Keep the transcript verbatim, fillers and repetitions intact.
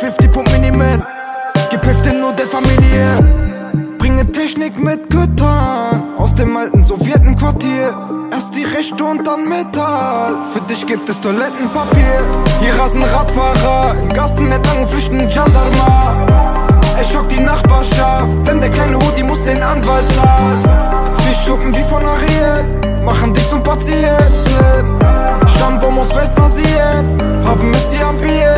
fünfzig Pump Miniman. Gepifft in nur der Familie. Bringe Technik mit Gütern aus dem alten Sowjetenquartier. Erst die Rechte und dann Metall. Für dich gibt es Toilettenpapier. Hier rasen Radfahrer in Gassen entlang und flüchten Gendarma. Es schockt die Nachbarschaft, denn der kleine Hoodie muss den Anwalt zahlen. Vier Schuppen wie von Ariel machen dich zum Patienten. Stammbaum aus Westasien, haben Messi am Bier.